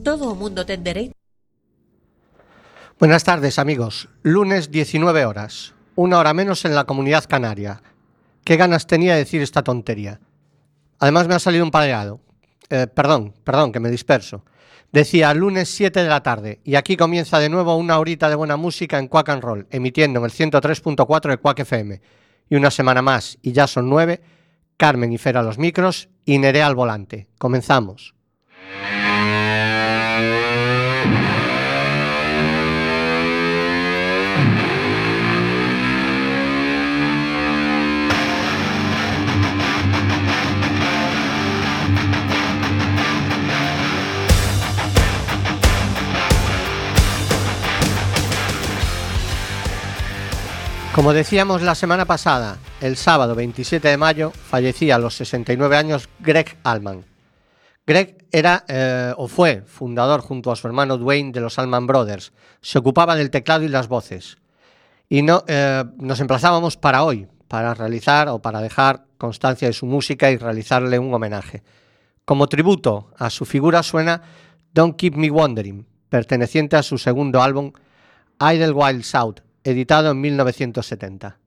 todo o mundo ten dereito. Buenas tardes, amigos. Lunes 19 horas. Una hora menos en la Comunidad Canaria. ¿Qué ganas tenía de decir esta tontería? Además me ha salido un pareado. Perdón, que me disperso. Decía lunes 7 de la tarde y aquí comienza de nuevo una horita de buena música en Quack and Roll, emitiendo en el 103.4 de Quack FM. Y una semana más, y ya son 9, Carmen y Fer a los micros y Nerea al volante. Comenzamos. Como decíamos la semana pasada, el sábado 27 de mayo fallecía a los 69 años Greg Allman. Greg era o fue fundador junto a su hermano Dwayne de los Allman Brothers. Se ocupaba del teclado y las voces. Y nos emplazábamos para hoy, para realizar o para dejar constancia de su música y realizarle un homenaje. Como tributo a su figura suena Don't Keep Me Wondering, perteneciente a su segundo álbum Idlewild South, editado en 1970.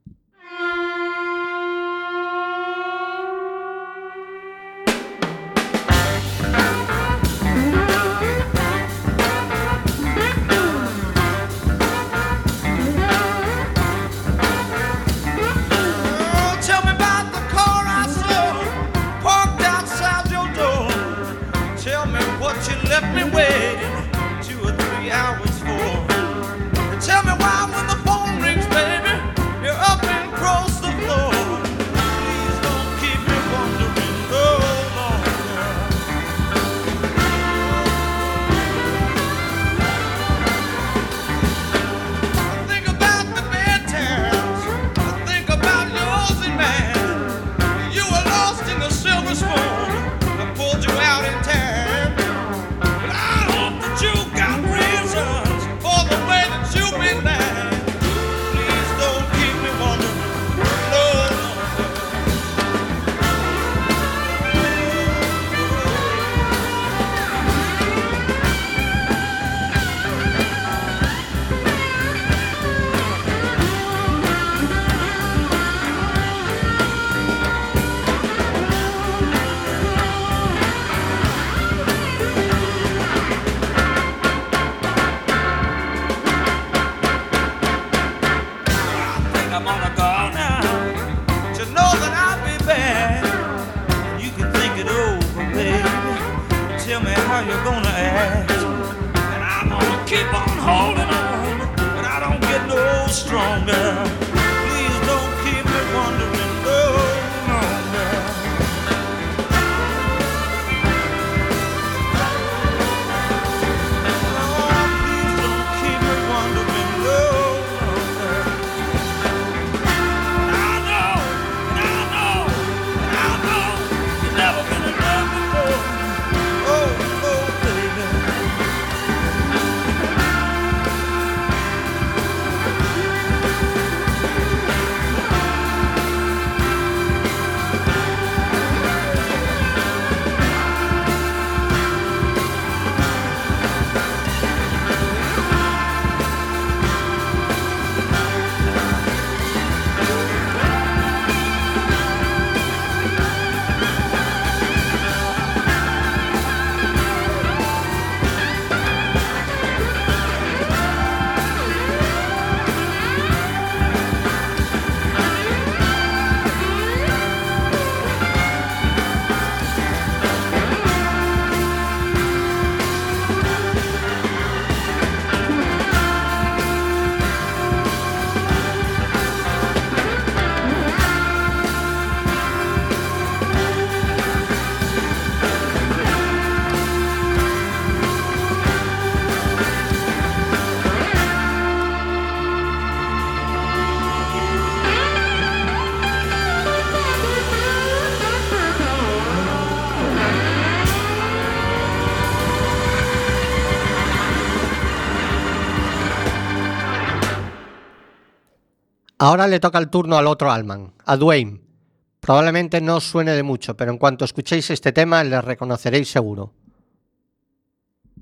Ahora le toca el turno al otro Allman, a Dwayne. Probablemente no os suene de mucho, pero en cuanto escuchéis este tema le reconoceréis seguro.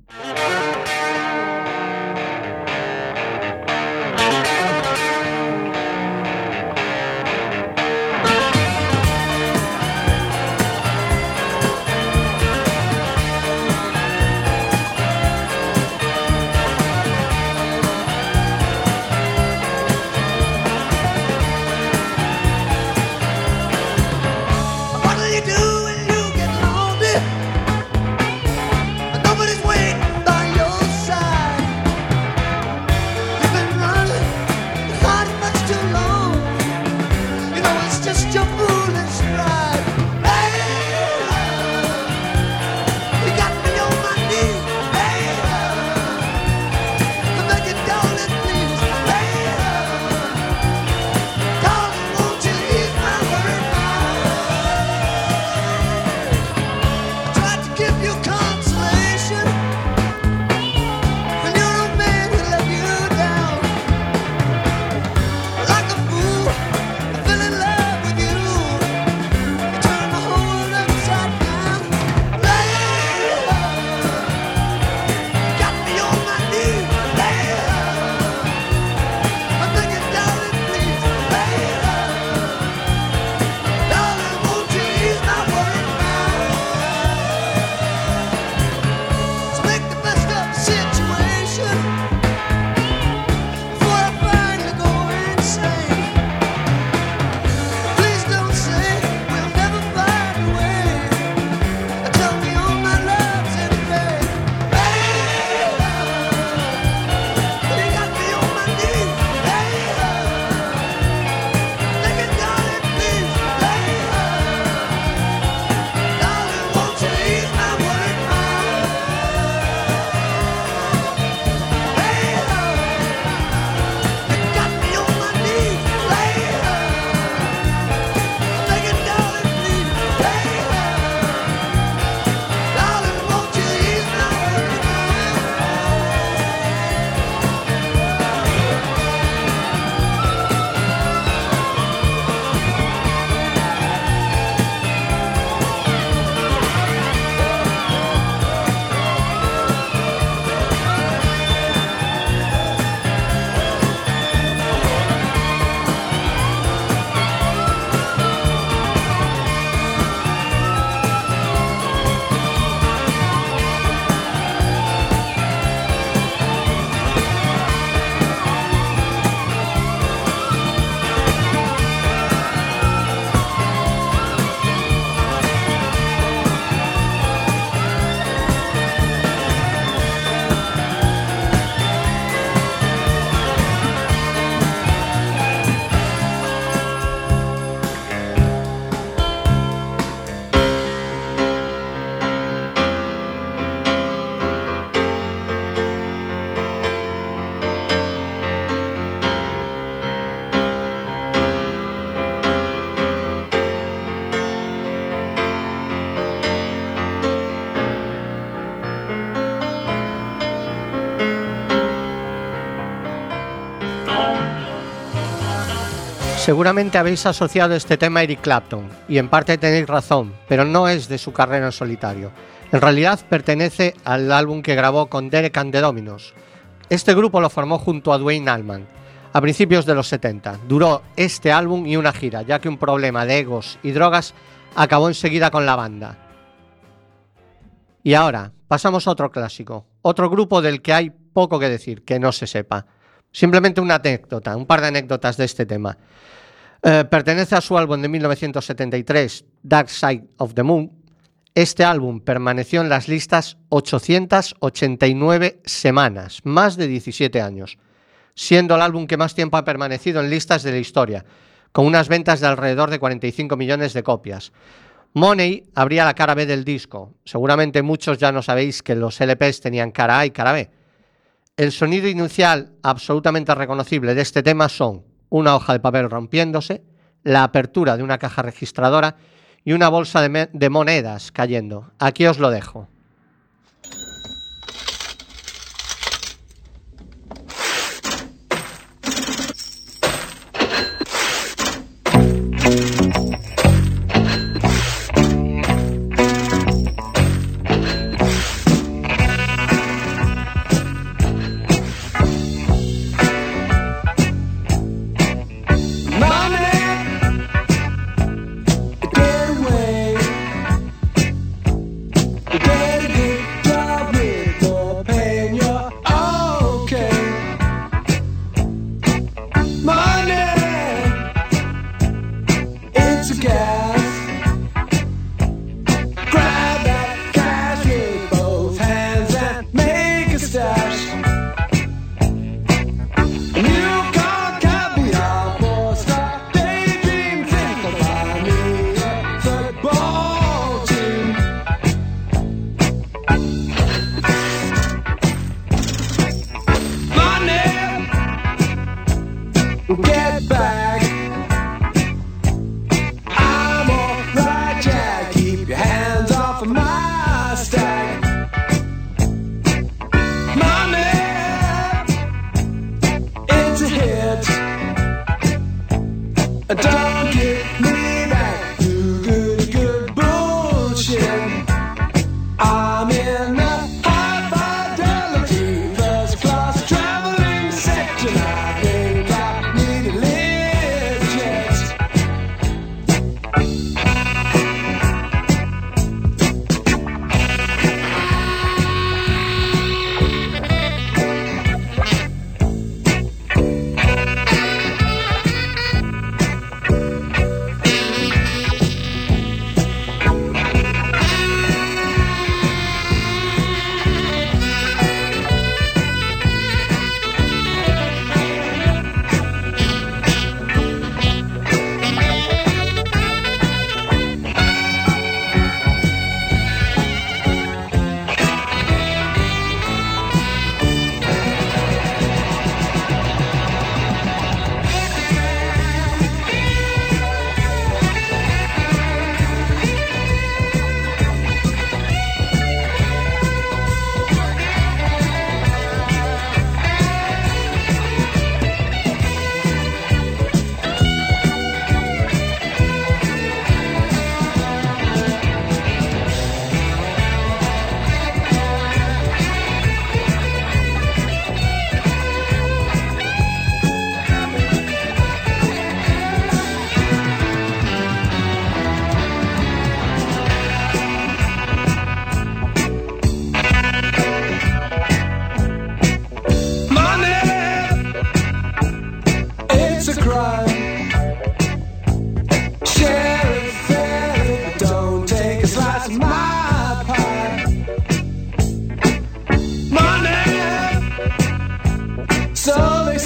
Seguramente habéis asociado este tema a Eric Clapton, y en parte tenéis razón, pero no es de su carrera en solitario. En realidad pertenece al álbum que grabó con Derek and the Dominos. Este grupo lo formó junto a Duane Allman a principios de los 70. Duró este álbum y una gira, ya que un problema de egos y drogas acabó enseguida con la banda. Y ahora, pasamos a otro clásico, otro grupo del que hay poco que decir, que no se sepa. Simplemente una anécdota, un par de anécdotas de este tema. Pertenece a su álbum de 1973, Dark Side of the Moon. Este álbum permaneció en las listas 889 semanas, más de 17 años, siendo el álbum que más tiempo ha permanecido en listas de la historia, con unas ventas de alrededor de 45 millones de copias. Money abría la cara B del disco. Seguramente muchos ya no sabéis que los LPs tenían cara A y cara B. El sonido inicial absolutamente reconocible de este tema son una hoja de papel rompiéndose, la apertura de una caja registradora y una bolsa de monedas cayendo. Aquí os lo dejo.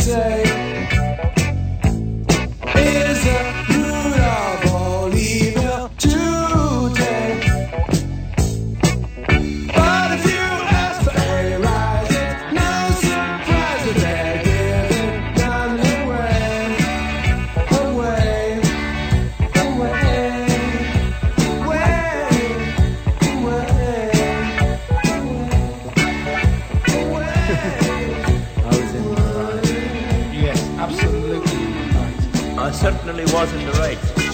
say is the root of all evil today. But if you ask for a rise, it's no surprise that they're giving none away, away, away, Yes, absolutely right. I certainly was in the right.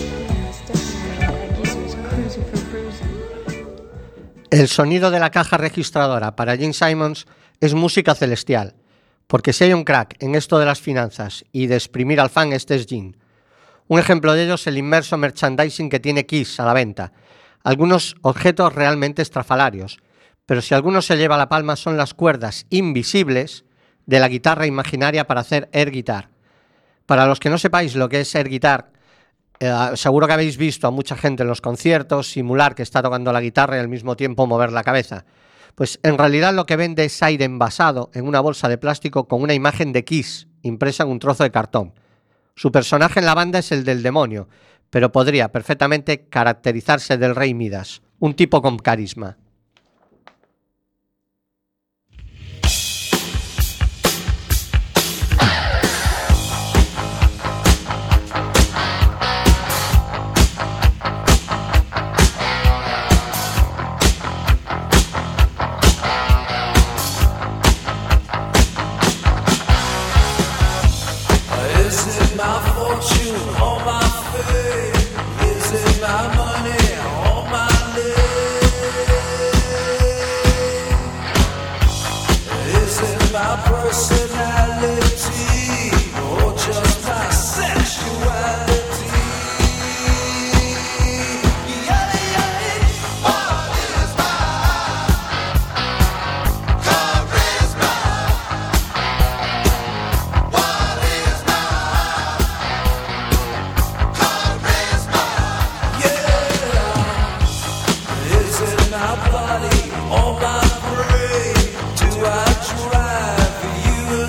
El sonido de la caja registradora para Gene Simmons es música celestial, porque si hay un crack en esto de las finanzas y de exprimir al fan, este es Gene. Un ejemplo de ello es el inmerso merchandising que tiene Kiss a la venta. Algunos objetos realmente estrafalarios, pero si alguno se lleva la palma son las cuerdas invisibles de la guitarra imaginaria para hacer air guitar. Para los que no sepáis lo que es air guitar, seguro que habéis visto a mucha gente en los conciertos simular que está tocando la guitarra y al mismo tiempo mover la cabeza. Pues en realidad lo que vende es aire envasado en una bolsa de plástico con una imagen de Kiss impresa en un trozo de cartón. Su personaje en la banda es el del demonio, pero podría perfectamente caracterizarse del Rey Midas, un tipo con carisma. is it my fortune or my fame? Is it my money or my name? Is it my personality or just my sexuality? Yeah, yeah. What is my charisma? What is my charisma? Yeah. Is it my body or my brain? Do I drive you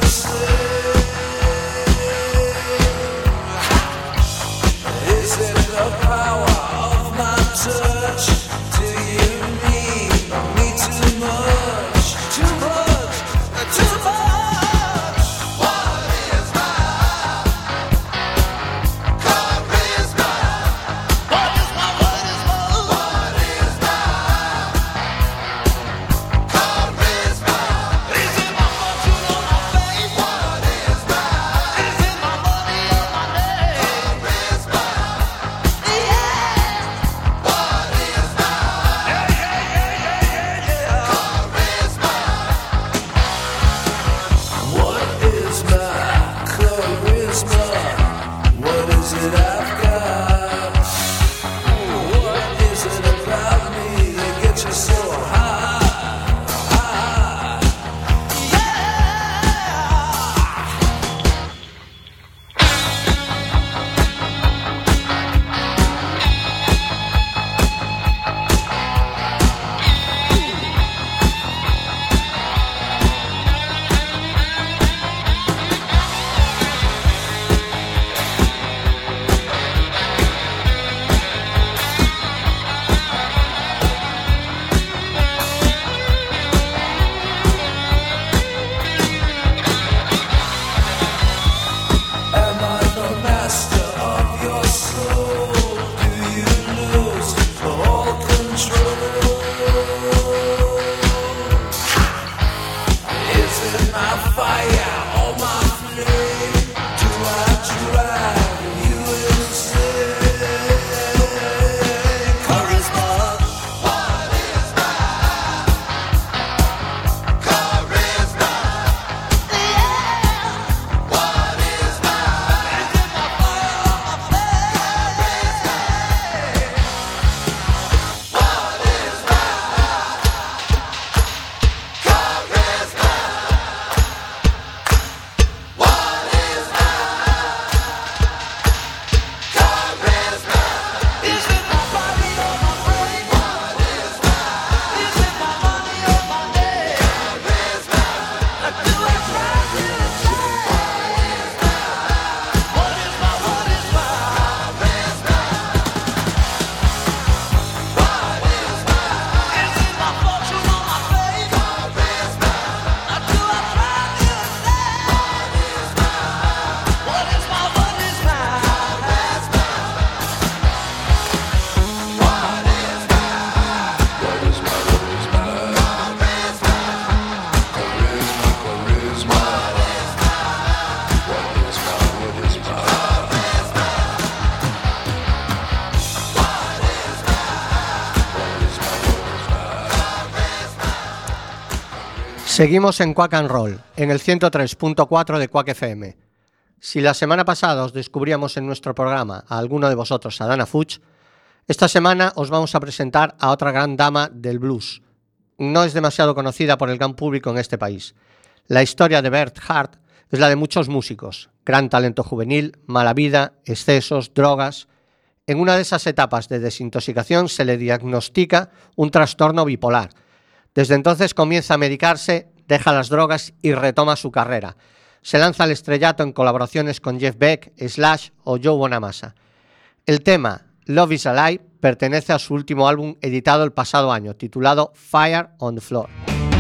Seguimos en Quack and Roll, en el 103.4 de Quack FM. Si la semana pasada os descubríamos en nuestro programa a alguno de vosotros, a Dana Fuchs, esta semana os vamos a presentar a otra gran dama del blues. No es demasiado conocida por el gran público en este país. La historia de Bert Hart es la de muchos músicos. Gran talento juvenil, mala vida, excesos, drogas. En una de esas etapas de desintoxicación se le diagnostica un trastorno bipolar. Desde entonces comienza a medicarse, deja las drogas y retoma su carrera. Se lanza al estrellato en colaboraciones con Jeff Beck, Slash o Joe Bonamassa. El tema Love is Alive pertenece a su último álbum editado el pasado año, titulado Fire on the Floor.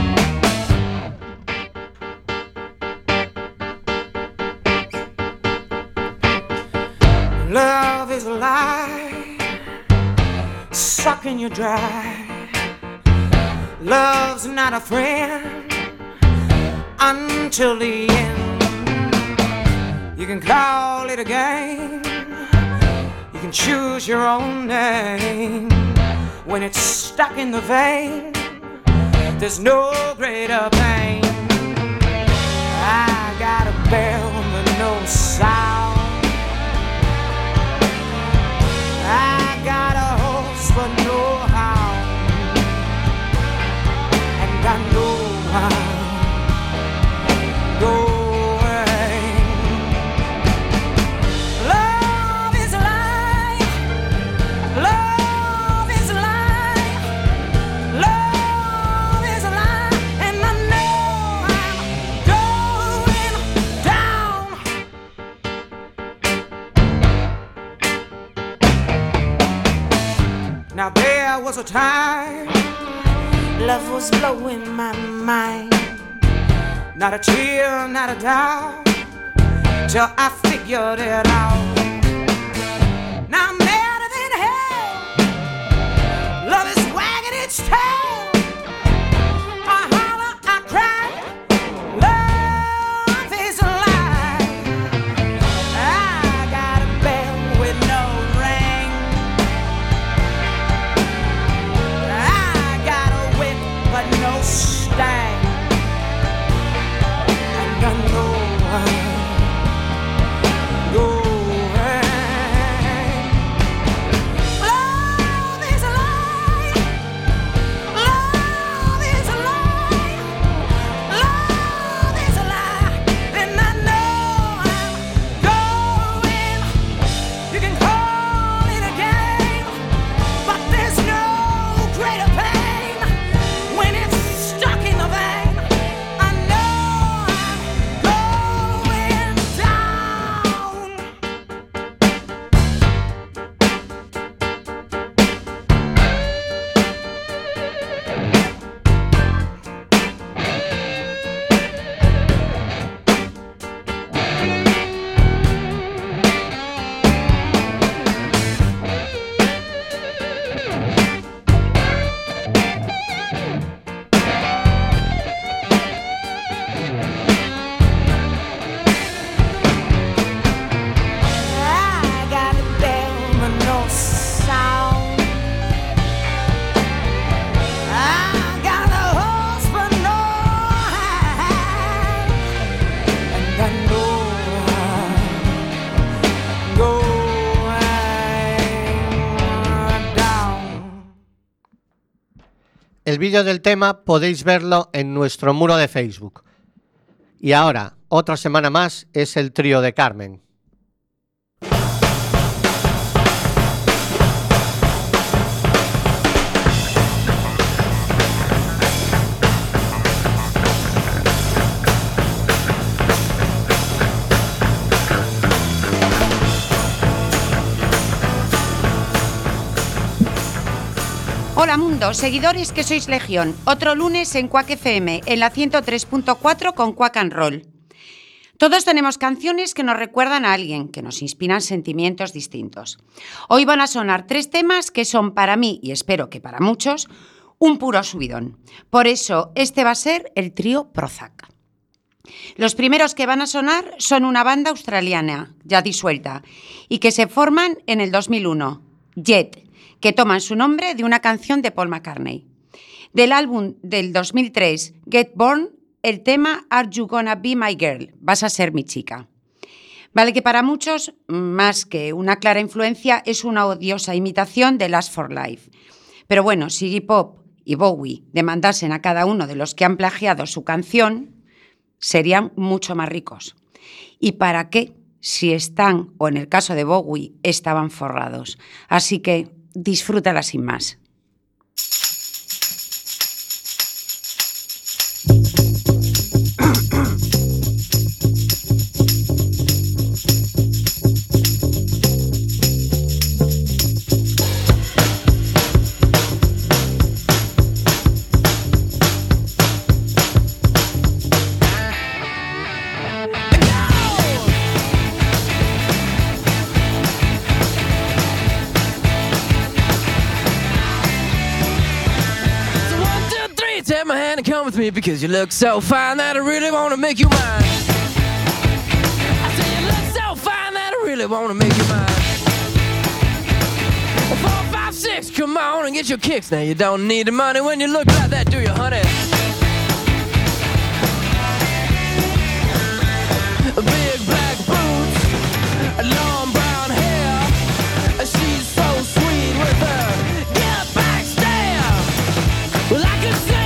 Love is alive, sucking you dry. Love's not a friend until the end. You can call it a game, you can choose your own name. When it's stuck in the vein, there's no greater pain. I got a bell but no sound, I got a horse but no hound, and I know I'm going. Love is alive, love is alive, love is alive, and I know I'm going down. Now there was a time love was blowing my mind. Not a tear, not a doubt, till I figured it out. Now I'm madder than hell, love is wagging its tail. I holler, I cry, love is alive. I got a bell with no ring, I got a whip but no stang. And I know I'm going. Love is alive, love is alive, love is alive, and I know I'm going. You can call it a game, but there's no greater pain when it's stuck in the vein. I know I'm going down. I got a bell but no sound, I got a horse but no hand, and I know I'm going down. El vídeo del tema podéis verlo en nuestro muro de Facebook. Y ahora, otra semana más, es el trío de Carmen. Hola mundo, seguidores que sois legión. Otro lunes en Quack FM, en la 103.4 con Quack and Roll. Todos tenemos canciones que nos recuerdan a alguien, que nos inspiran sentimientos distintos. Hoy van a sonar 3 temas que son para mí, y espero que para muchos, un puro subidón. Por eso, este va a ser el trío Prozac. Los primeros que van a sonar son una banda australiana, ya disuelta, y que se forman en el 2001, Jet, que toman su nombre de una canción de Paul McCartney. Del álbum del 2003, Get Born, el tema Are You Gonna Be My Girl? Vas a ser mi chica. Vale que para muchos, más que una clara influencia, es una odiosa imitación de Last for Life. Pero bueno, si Iggy Pop y Bowie demandasen a cada uno de los que han plagiado su canción, serían mucho más ricos. ¿Y para qué? Si están, o en el caso de Bowie, estaban forrados. Así que disfrútala sin más. Take my hand and come with me because you look so fine that I really want to make you mine. I say you look so fine that I really want to make you mine. 4, 5, 6, come on and get your kicks. Now you don't need the money when you look like that, do you, honey? Big black boots, long brown hair. She's so sweet with her get back stare. Well, I could see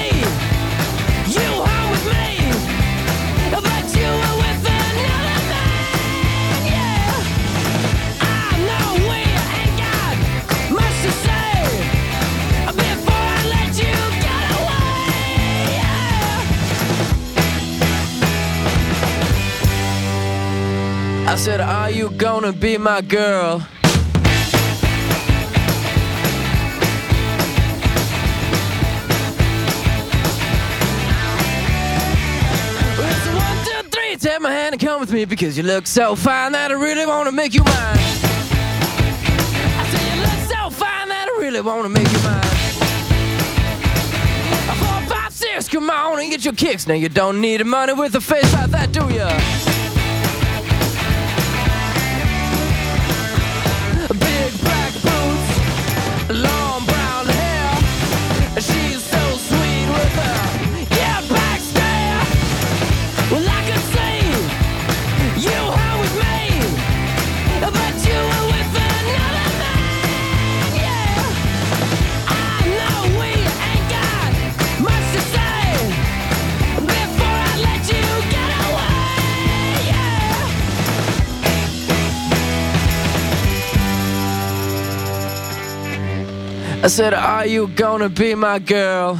I said, are you gonna be my girl? Well, it's a 1, 2, 3, take my hand and come with me because you look so fine that I really wanna make you mine. I said, you look so fine that I really wanna make you mine. 4, 5, 6, come on and get your kicks. Now you don't need the money with a face like that, do ya? Big black boots, long brown hair. She's so sweet with her yeah back stare. Well, I could see you were with me, but you were with another man. Yeah, I know we ain't got much to say before I let you get away. Yeah. I said, are you gonna be my girl?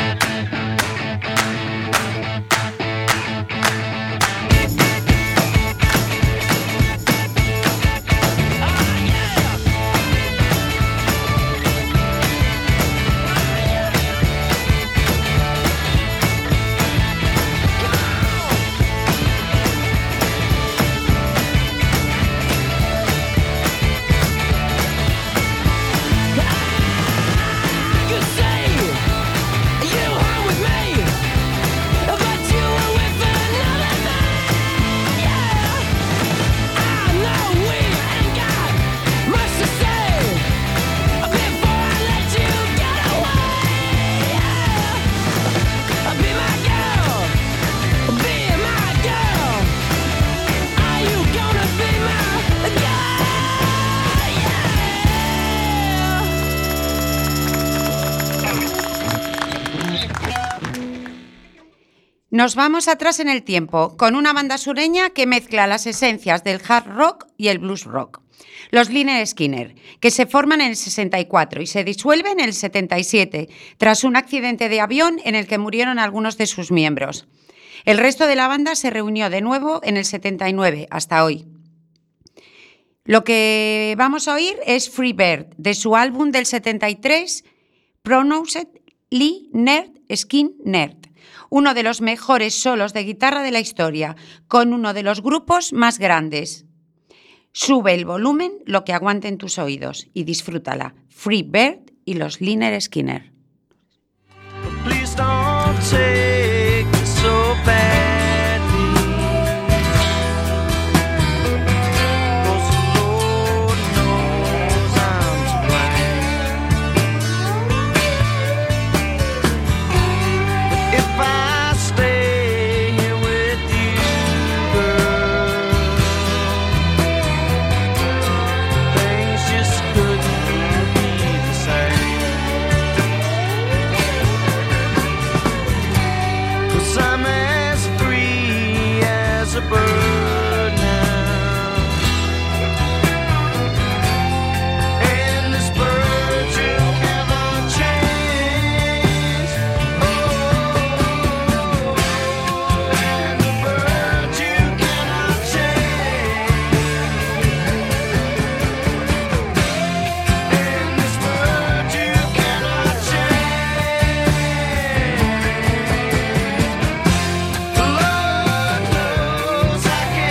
Nos vamos atrás en el tiempo con una banda sureña que mezcla las esencias del hard rock y el blues rock. Los Lynyrd Skynyrd, que se forman en el 64 y se disuelven en el 77 tras un accidente de avión en el que murieron algunos de sus miembros. El resto de la banda se reunió de nuevo en el 79 hasta hoy. Lo que vamos a oír es Free Bird, de su álbum del 73, Pronounced Lynyrd Skynyrd, uno de los mejores solos de guitarra de la historia, con uno de los grupos más grandes. Sube el volumen, lo que aguanten tus oídos, y disfrútala. Free Bird y los Lynyrd Skynyrd. Please don't take it so badly, 'cause the Lord knows I'm to blame. But if I stay bird now. And this bird you cannot change. Oh, and the bird you cannot change. And this bird you cannot change. Lord knows I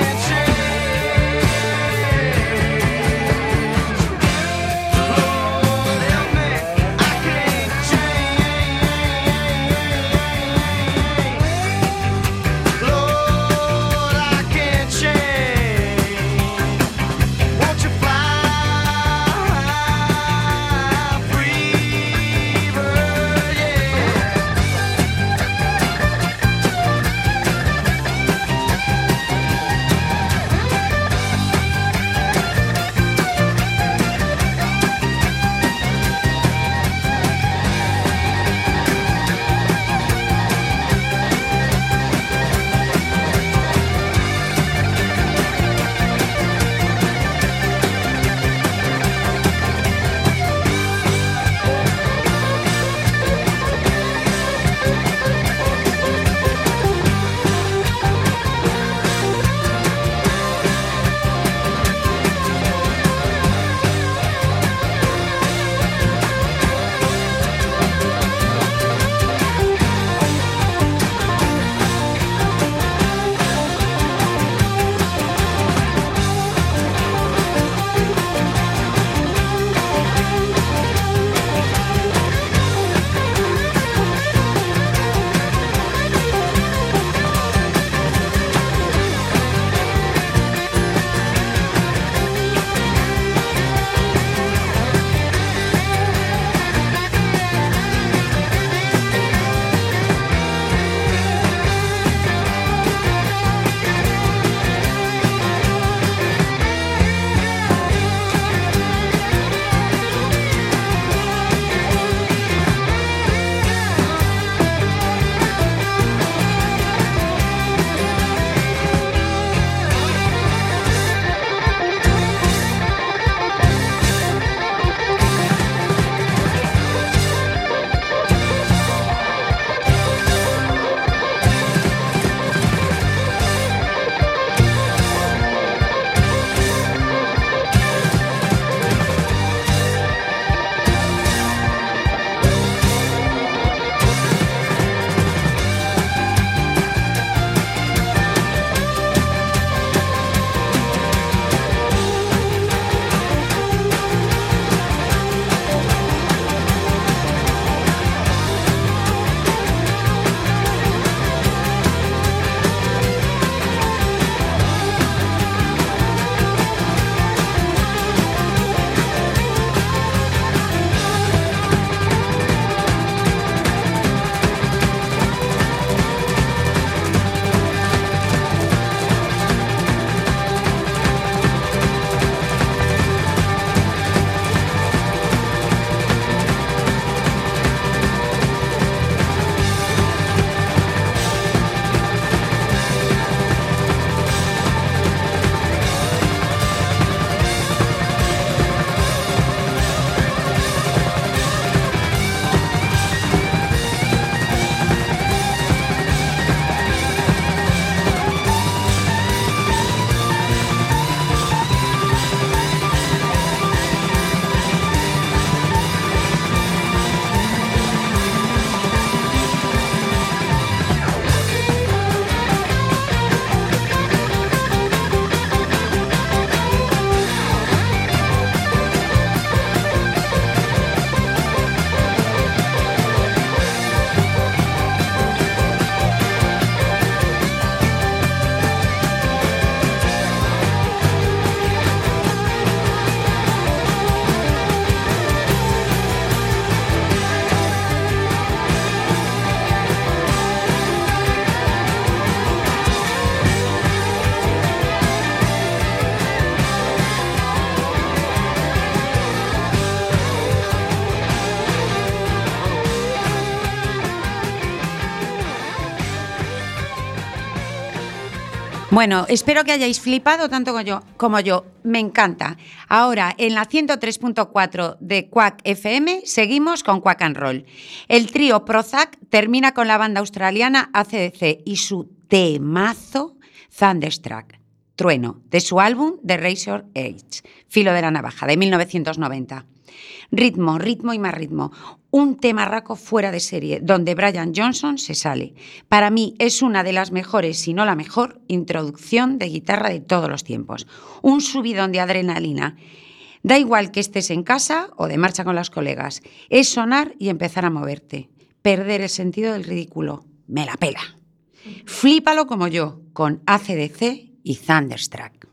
Bueno, espero que hayáis flipado tanto como yo. Me encanta. Ahora, en la 103.4 de Quack FM, seguimos con Quack and Roll. El trío Prozac termina con la banda australiana AC/DC y su temazo Thunderstruck, Trueno, de su álbum The Razor Edge, Filo de la Navaja, de 1990. Ritmo, ritmo y más ritmo. Un temarraco fuera de serie, donde Brian Johnson se sale. Para mí es una de las mejores, si no la mejor, introducción de guitarra de todos los tiempos. Un subidón de adrenalina. Da igual que estés en casa o de marcha con los colegas. Es sonar y empezar a moverte. Perder el sentido del ridículo. Me la pela. Flípalo como yo, con AC/DC y Thunderstruck.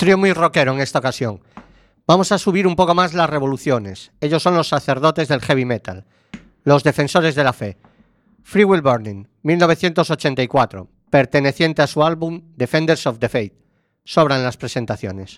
trío muy rockero en esta ocasión. Vamos a subir un poco más las revoluciones. Ellos son los sacerdotes del heavy metal, los defensores de la fe. Free Will Burning, 1984, perteneciente a su álbum Defenders of the Faith. Sobran las presentaciones.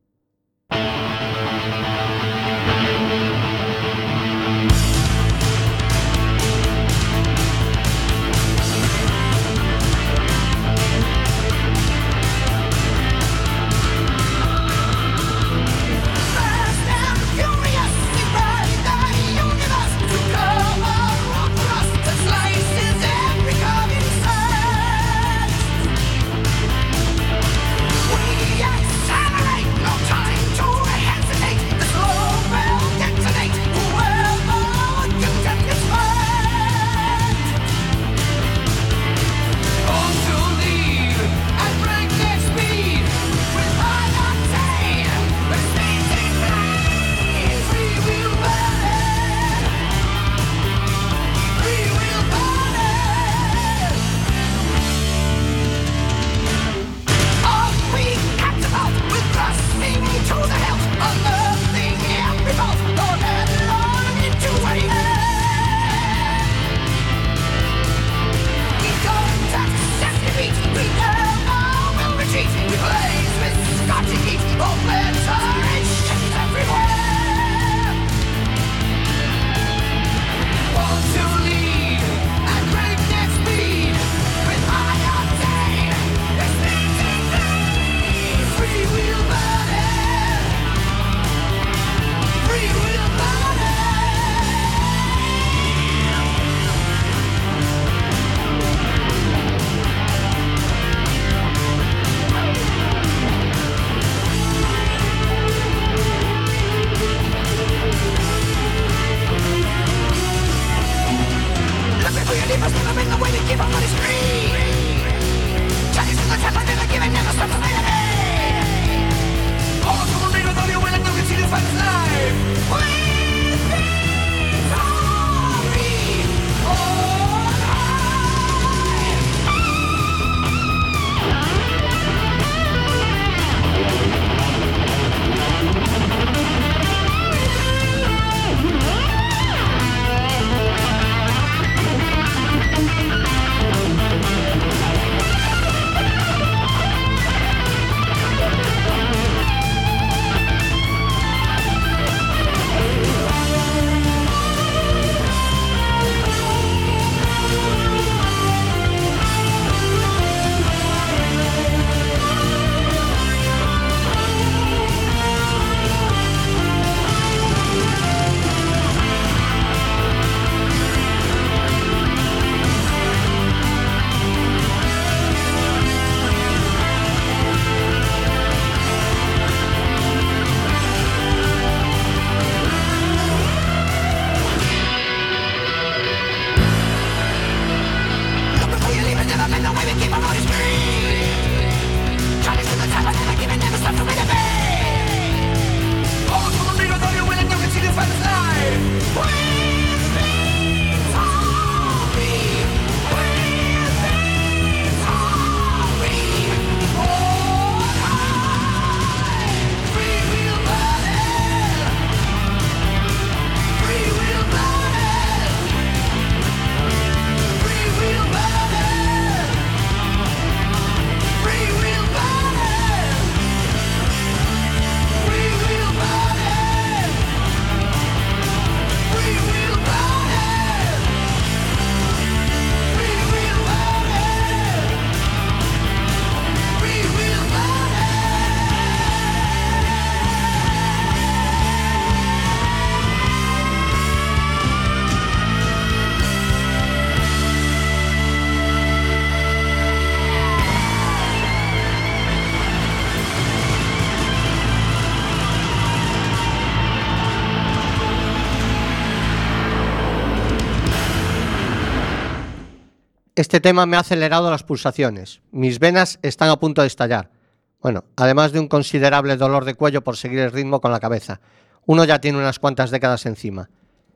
Este tema me ha acelerado las pulsaciones. Mis venas están a punto de estallar. Bueno, además de un considerable dolor de cuello por seguir el ritmo con la cabeza. Uno ya tiene unas cuantas décadas encima.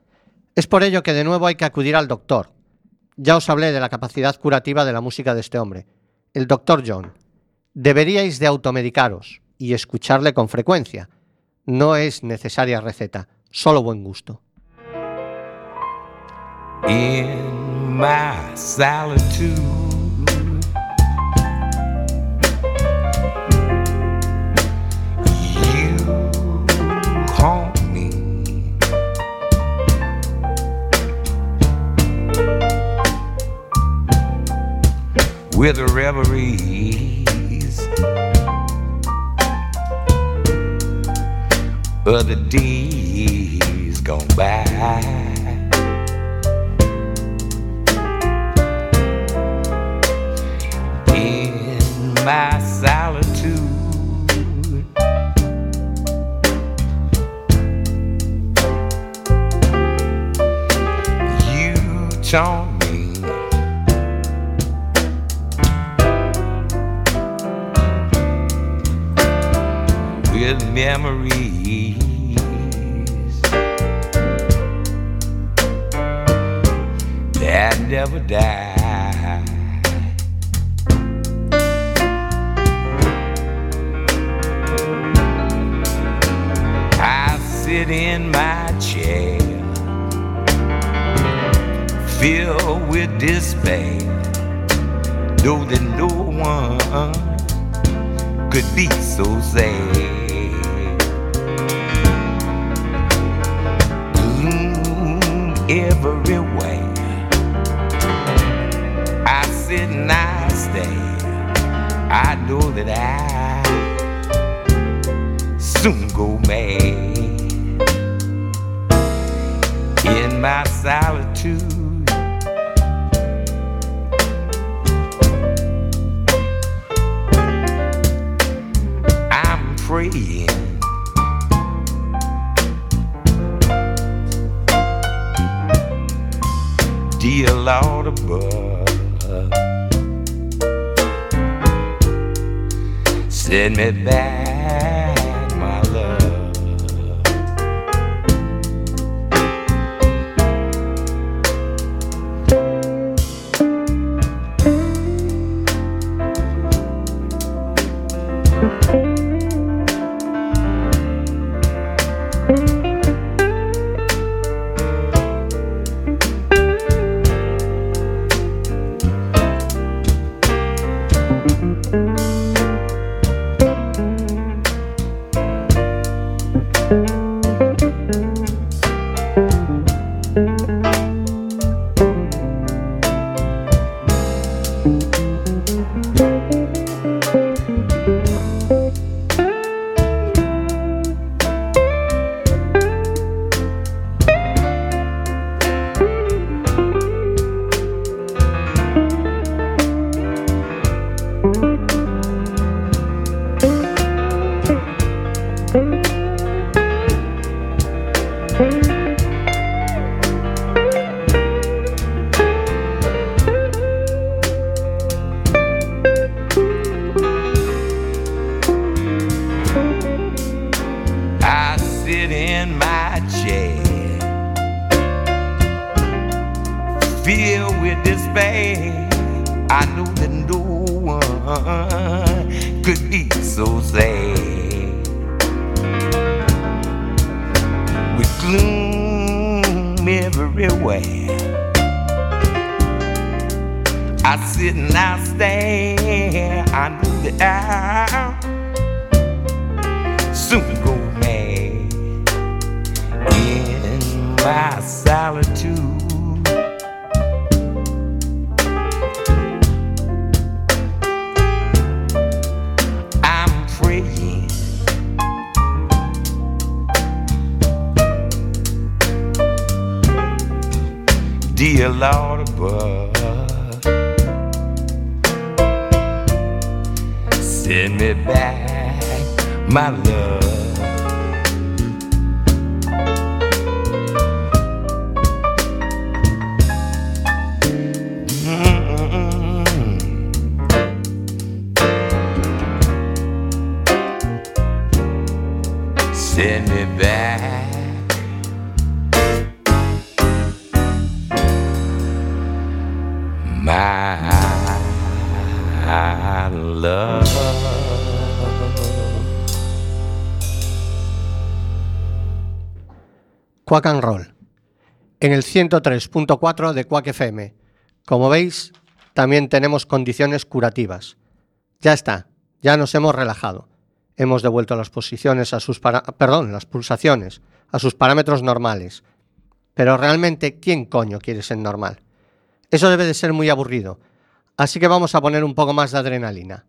Es por ello que de nuevo hay que acudir al doctor. Ya os hablé de la capacidad curativa de la música de este hombre. El Dr. John. Deberíais de automedicaros. y escucharle con frecuencia. No es necesaria receta, solo buen gusto. In my solitude, you haunt me. With the reveries of the days gone by. In my solitude, you taunt me. With memories that never die. I sit in my chair, filled with despair, know that no one could be so sad. Gloom everywhere, I sit and I stare. I know that I soon go mad. In my solitude, I'm praying. Dear Lord above, send me back my love. I sit in my chair, filled with despair. I know that no one could be so sad. With gloom everywhere, I sit and I stare. I know that I'll soon go mad. In my solitude, I'm praying. Dear Lord above, send me back my love. Send me back my love. Quack and Roll, en el 103.4 de Quack FM. Como veis, también tenemos condiciones curativas. Ya está, ya nos hemos relajado. Hemos devuelto las posiciones a sus las pulsaciones a sus parámetros normales. Pero realmente, ¿quién coño quiere ser normal? Eso debe de ser muy aburrido. Así que vamos a poner un poco más de adrenalina.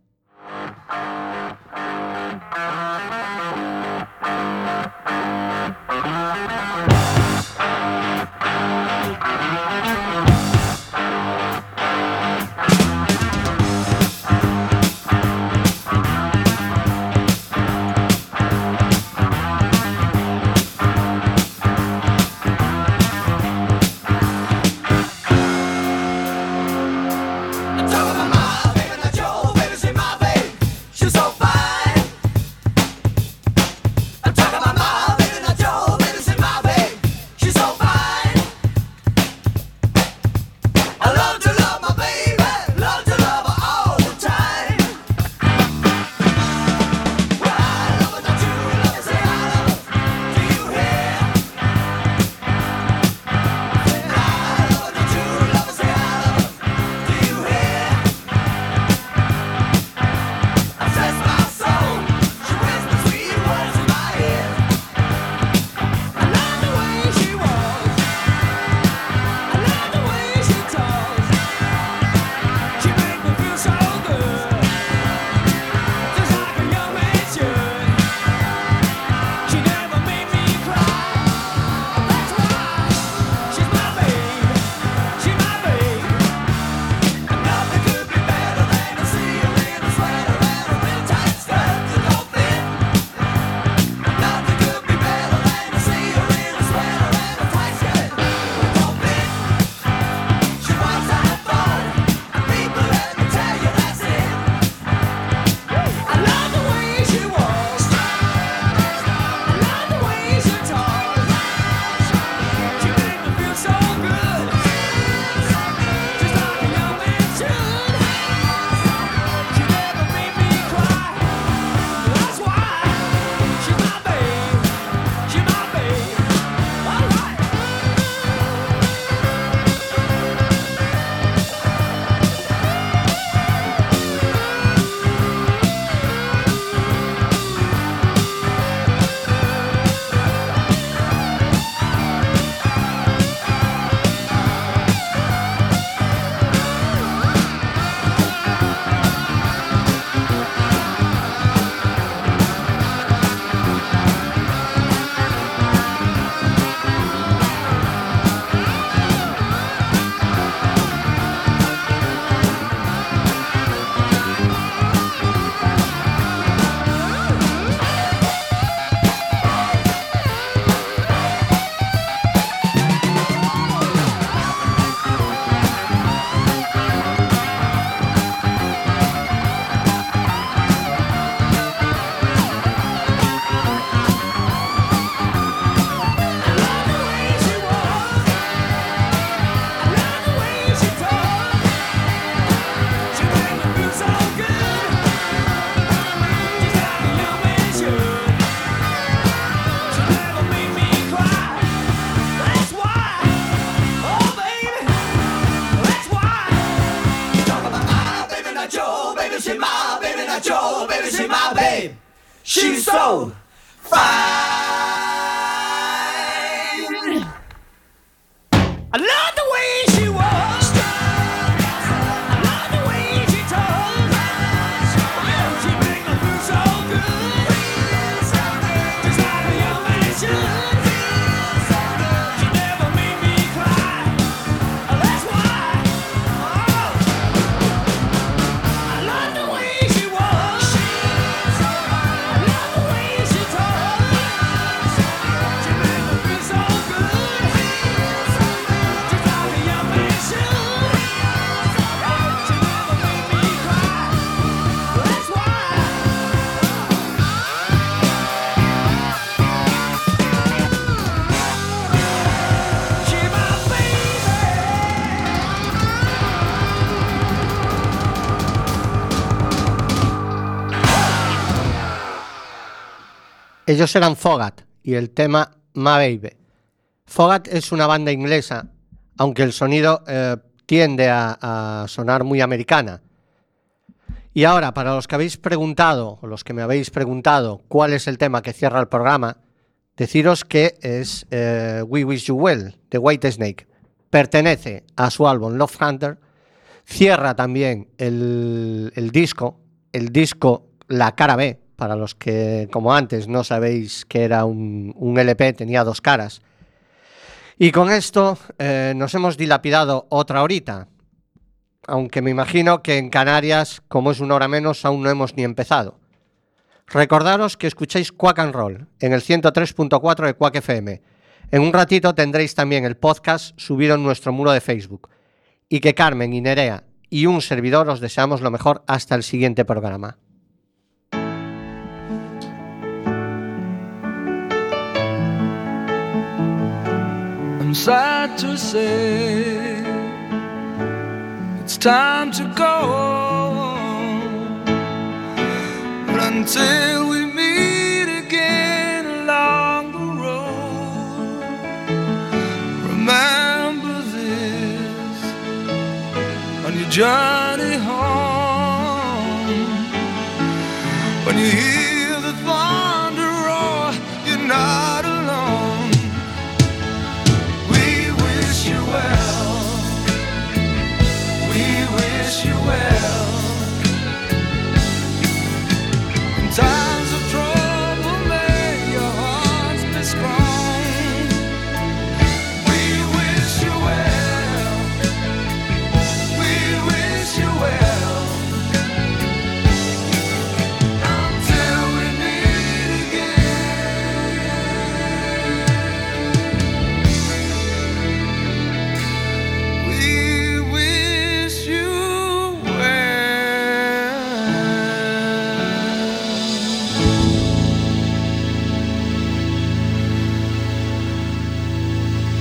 She's so fine. I love the way she walks. I love the way she talks. She makes me feel so good. Just like a young man should. She never made me cry. That's why. I love the way she walks. I love the way she talks. She makes me feel so good. Just like a young man should. She never made me cry. That's why. She's my baby. Ellos eran Fogat y el tema My Baby. Fogat es una banda inglesa, aunque el sonido tiende a sonar muy americana. Y ahora, para los que habéis preguntado, o los que me habéis preguntado cuál es el tema que cierra el programa, deciros que es We Wish You Well, de Whitesnake. Pertenece a su álbum Love Hunter. Cierra también el disco, la cara B, para los que, como antes, no sabéis que era un LP, tenía 2 caras. Y con esto nos hemos dilapidado otra horita, aunque me imagino que en Canarias, como es 1 hora menos, aún no hemos ni empezado. Recordaros que escucháis Quack and Roll en el 103.4 de Quack FM. En un ratito tendréis también el podcast subido en nuestro muro de Facebook. Y que Carmen y Nerea y un servidor os deseamos lo mejor hasta el siguiente programa. I'm sad to say it's time to go, but until we meet again along the road, remember this on your journey home. When you hear